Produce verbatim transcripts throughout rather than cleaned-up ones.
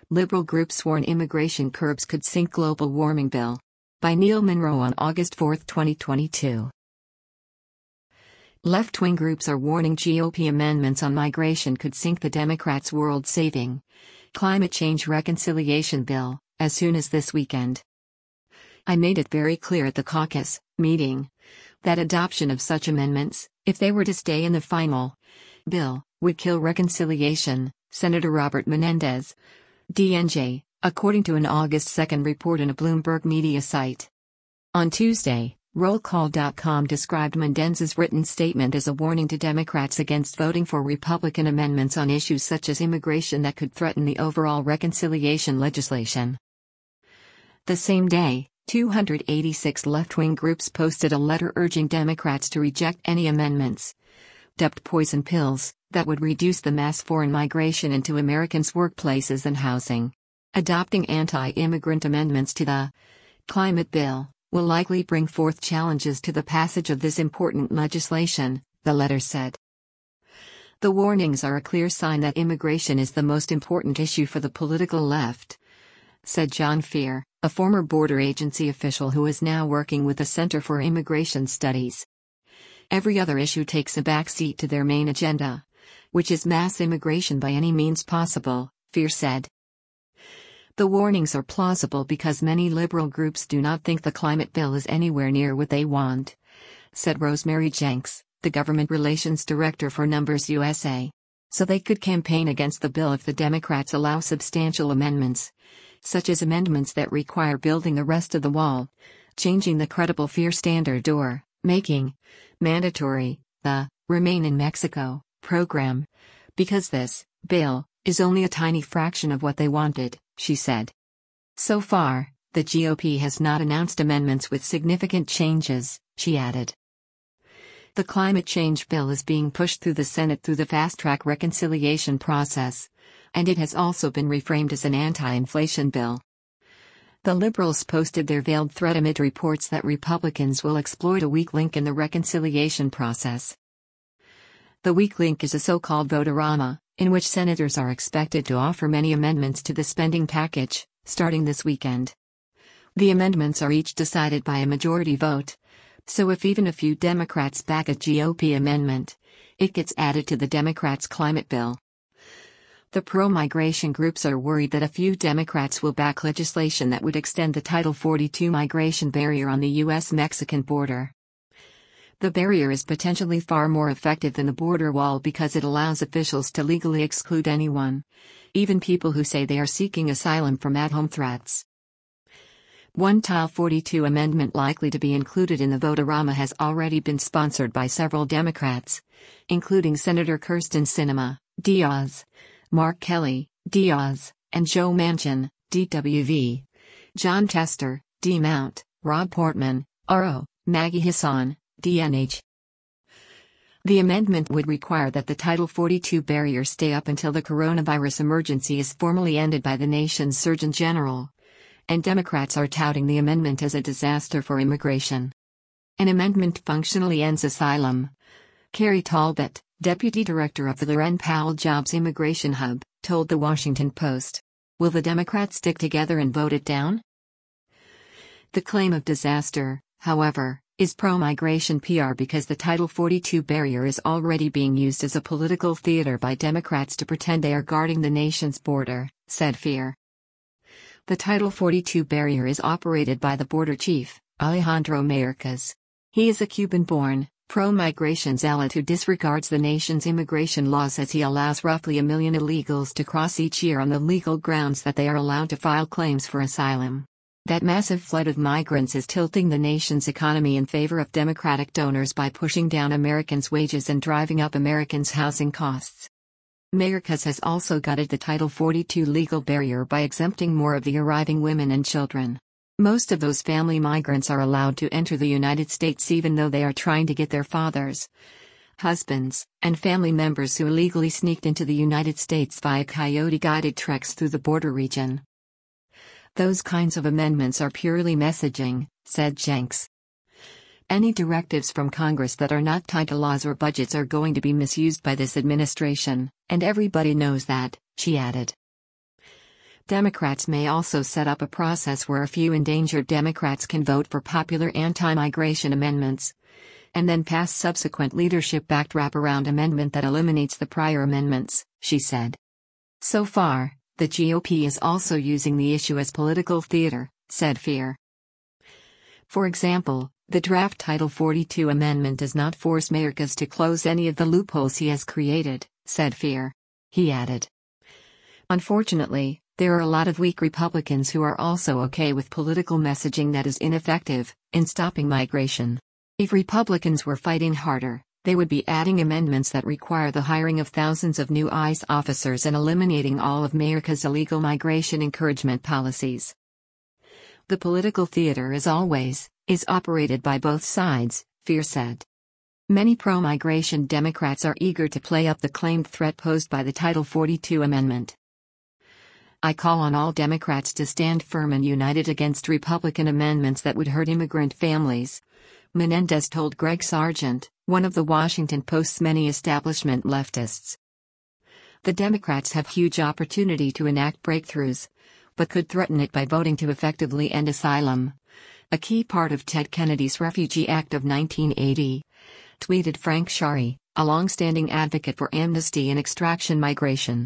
Liberal groups warn immigration curbs could sink global warming bill. By Neil Monroe on August fourth, twenty twenty-two. Left-wing groups are warning G O P amendments on migration could sink the Democrats' world-saving climate change reconciliation bill as soon as this weekend. I made it very clear at the caucus meeting that adoption of such amendments, if they were to stay in the final bill, would kill reconciliation, Senator Robert Menendez, D N J, according to an August second report in a Bloomberg media site. On Tuesday, roll call dot com described Menendez's written statement as a warning to Democrats against voting for Republican amendments on issues such as immigration that could threaten the overall reconciliation legislation. The same day, two hundred eighty-six left-wing groups posted a letter urging Democrats to reject any amendments, dubbed poison pills, that would reduce the mass foreign migration into Americans' workplaces and housing. Adopting anti-immigrant amendments to the climate bill will likely bring forth challenges to the passage of this important legislation, the letter said. The warnings are a clear sign that immigration is the most important issue for the political left, said John Fear, a former border agency official who is now working with the Center for Immigration Studies. Every other issue takes a backseat to their main agenda, which is mass immigration by any means possible, Fear said. The warnings are plausible because many liberal groups do not think the climate bill is anywhere near what they want, said Rosemary Jenks, the government relations director for Numbers U S A. So they could campaign against the bill if the Democrats allow substantial amendments, such as amendments that require building the rest of the wall, changing the credible fear standard or making mandatory the Remain in Mexico program, because this bill is only a tiny fraction of what they wanted, she said. So far, the G O P has not announced amendments with significant changes, she added. The climate change bill is being pushed through the Senate through the fast-track reconciliation process, and it has also been reframed as an anti-inflation bill. The Liberals posted their veiled threat amid reports that Republicans will exploit a weak link in the reconciliation process. The weak link is a so-called vote-a-rama, in which senators are expected to offer many amendments to the spending package, starting this weekend. The amendments are each decided by a majority vote, so if even a few Democrats back a G O P amendment, it gets added to the Democrats' climate bill. The pro-migration groups are worried that a few Democrats will back legislation that would extend the Title forty-two migration barrier on the U S Mexican border. The barrier is potentially far more effective than the border wall because it allows officials to legally exclude anyone, even people who say they are seeking asylum from at-home threats. One Title forty-two amendment likely to be included in the vote-a-rama has already been sponsored by several Democrats, including Senator Kirsten Sinema, Diaz, Mark Kelly, Diaz, and Joe Manchin, D W V, John Tester, D Mount, Rob Portman, R O, Maggie Hassan, D N H. The amendment would require that the Title forty-two barrier stay up until the coronavirus emergency is formally ended by the nation's Surgeon General, and Democrats are touting the amendment as a disaster for immigration. An amendment functionally ends asylum. Carrie Talbot, deputy director of the Laurent Powell Jobs Immigration Hub, told The Washington Post. Will the Democrats stick together and vote it down? The claim of disaster, however, is pro-migration P R because the Title forty-two barrier is already being used as a political theater by Democrats to pretend they are guarding the nation's border, said Fear. The Title forty-two barrier is operated by the border chief, Alejandro Mayorkas. He is a Cuban-born, pro-migration zealot who disregards the nation's immigration laws as he allows roughly a million illegals to cross each year on the legal grounds that they are allowed to file claims for asylum. That massive flood of migrants is tilting the nation's economy in favor of Democratic donors by pushing down Americans' wages and driving up Americans' housing costs. Mayorkas has also gutted the Title forty-two legal barrier by exempting more of the arriving women and children. Most of those family migrants are allowed to enter the United States even though they are trying to get their fathers, husbands, and family members who illegally sneaked into the United States via coyote-guided treks through the border region. Those kinds of amendments are purely messaging, said Jenks. Any directives from Congress that are not tied to laws or budgets are going to be misused by this administration, and everybody knows that, she added. Democrats may also set up a process where a few endangered Democrats can vote for popular anti-migration amendments, and then pass subsequent leadership-backed wraparound amendment that eliminates the prior amendments, she said. So far, the G O P is also using the issue as political theater, said Fear. For example, the draft Title forty-two amendment does not force Mayorkas to close any of the loopholes he has created, said Fear. He added. Unfortunately, there are a lot of weak Republicans who are also okay with political messaging that is ineffective in stopping migration. If Republicans were fighting harder, they would be adding amendments that require the hiring of thousands of new ICE officers and eliminating all of Mayorkas' illegal migration encouragement policies. The political theater, as always, is operated by both sides, Fear said. Many pro-migration Democrats are eager to play up the claimed threat posed by the Title forty-two amendment. I call on all Democrats to stand firm and united against Republican amendments that would hurt immigrant families, Menendez told Greg Sargent, one of the Washington Post's many establishment leftists. The Democrats have huge opportunity to enact breakthroughs, but could threaten it by voting to effectively end asylum, a key part of Ted Kennedy's Refugee Act of nineteen eighty, tweeted Frank Shari, a long-standing advocate for amnesty and extraction migration.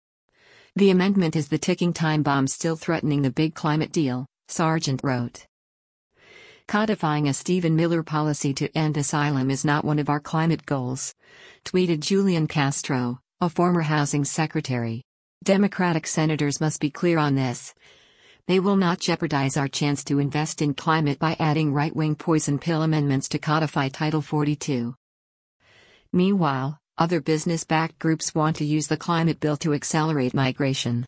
The amendment is the ticking time bomb still threatening the big climate deal, Sargent wrote. Codifying a Stephen Miller policy to end asylum is not one of our climate goals, tweeted Julian Castro, a former housing secretary. Democratic senators must be clear on this. They will not jeopardize our chance to invest in climate by adding right-wing poison pill amendments to codify Title forty-two. Meanwhile, other business-backed groups want to use the climate bill to accelerate migration.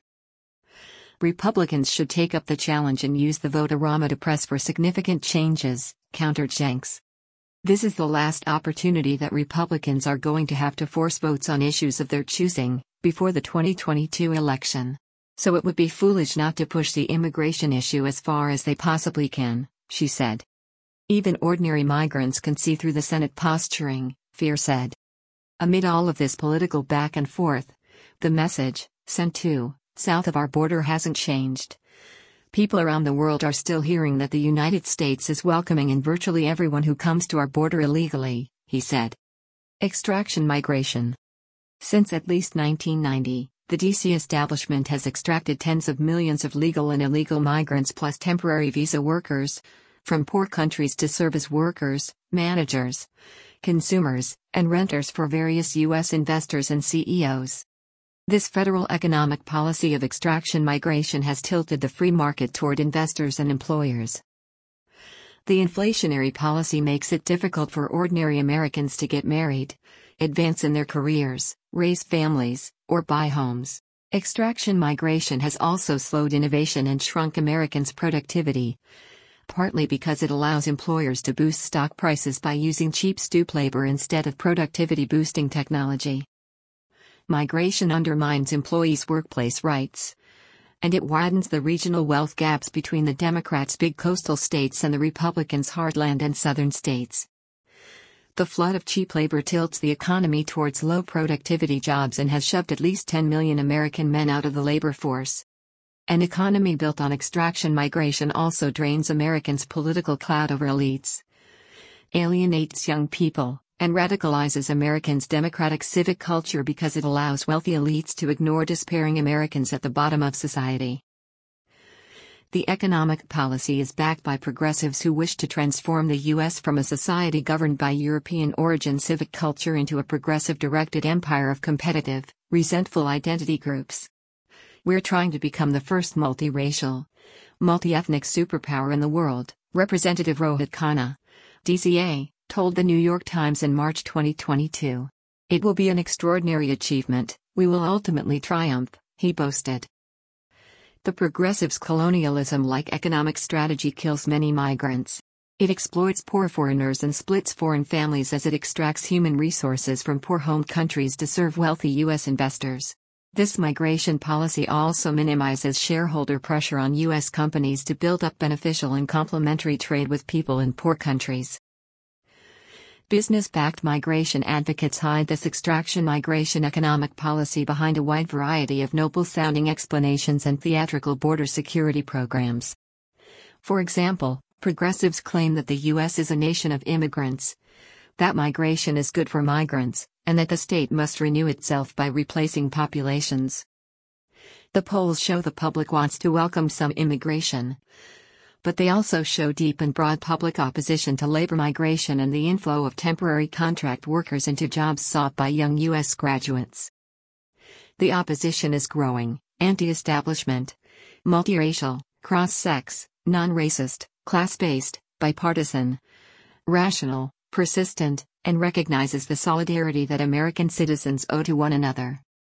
Republicans should take up the challenge and use the vote-a-rama to press for significant changes, countered Jenks. This is the last opportunity that Republicans are going to have to force votes on issues of their choosing before the twenty twenty-two election. So it would be foolish not to push the immigration issue as far as they possibly can, she said. Even ordinary migrants can see through the Senate posturing, Fear said. Amid all of this political back and forth, the message, sent to, south of our border hasn't changed. People around the world are still hearing that the United States is welcoming in virtually everyone who comes to our border illegally, he said. Extraction migration. Since at least nineteen ninety, the D C establishment has extracted tens of millions of legal and illegal migrants plus temporary visa workers from poor countries to serve as workers, managers, consumers, and renters for various U S investors and C E Os. This federal economic policy of extraction migration has tilted the free market toward investors and employers. The inflationary policy makes it difficult for ordinary Americans to get married, advance in their careers, raise families, or buy homes. Extraction migration has also slowed innovation and shrunk Americans' productivity, partly because it allows employers to boost stock prices by using cheap stoop labor instead of productivity-boosting technology. Migration undermines employees' workplace rights, and it widens the regional wealth gaps between the Democrats' big coastal states and the Republicans' heartland and southern states. The flood of cheap labor tilts the economy towards low-productivity jobs and has shoved at least ten million American men out of the labor force. An economy built on extraction migration also drains Americans' political clout over elites, alienates young people, and radicalizes Americans' democratic civic culture because it allows wealthy elites to ignore despairing Americans at the bottom of society. The economic policy is backed by progressives who wish to transform the U S from a society governed by European-origin civic culture into a progressive-directed empire of competitive, resentful identity groups. We're trying to become the first multiracial, multi-ethnic superpower in the world, Representative Rohit Khanna, D C A, told the New York Times in March twenty twenty-two. It will be an extraordinary achievement, we will ultimately triumph, he boasted. The progressives' colonialism-like economic strategy kills many migrants. It exploits poor foreigners and splits foreign families as it extracts human resources from poor home countries to serve wealthy U S investors. This migration policy also minimizes shareholder pressure on U S companies to build up beneficial and complementary trade with people in poor countries. Business-backed migration advocates hide this extraction migration economic policy behind a wide variety of noble-sounding explanations and theatrical border security programs. For example, progressives claim that the U S is a nation of immigrants, that migration is good for migrants, and that the state must renew itself by replacing populations. The polls show the public wants to welcome some immigration, but they also show deep and broad public opposition to labor migration and the inflow of temporary contract workers into jobs sought by young U S graduates. The opposition is growing: anti-establishment, multiracial, cross-sex, non-racist, class-based, bipartisan, rational, persistent, and recognizes the solidarity that American citizens owe to one another.